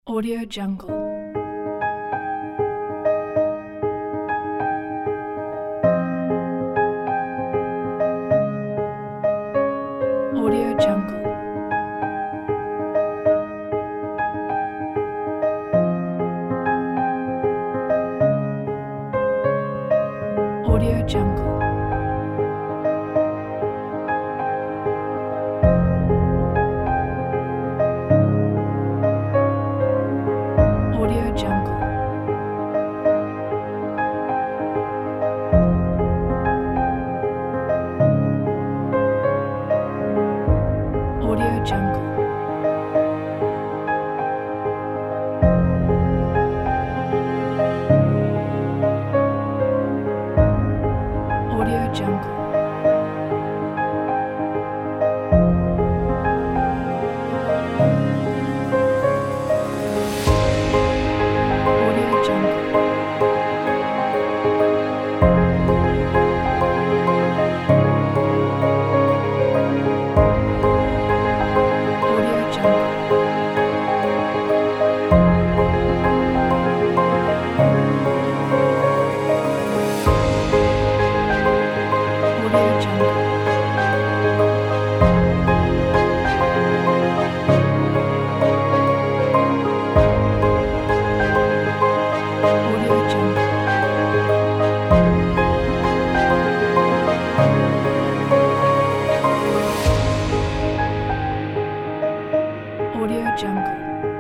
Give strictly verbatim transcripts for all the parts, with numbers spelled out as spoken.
Audio Jungle. Audio Jungle. Audio Jungle. Audio Jungle. Audio Jungle. Audio Jungle. Audio Jungle. Audio Jungle. Audio Jungle. Audio Jungle. Audio Jungle.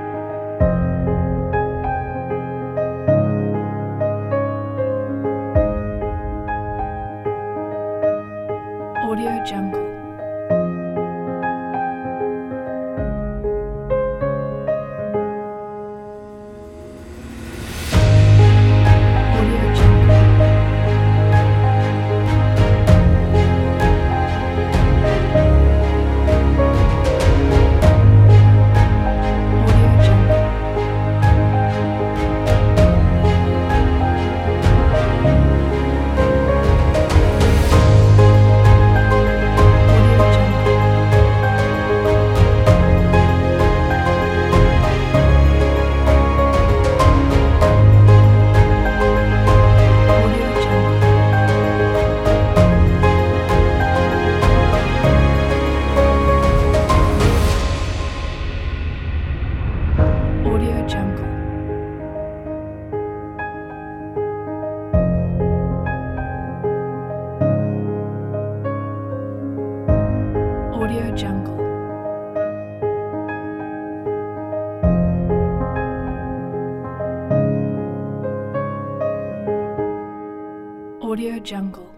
Audio Jungle. Audio Jungle. Audio Jungle. Audio Jungle. Audio Jungle. Audio Jungle. Audio Jungle. Audio Jungle.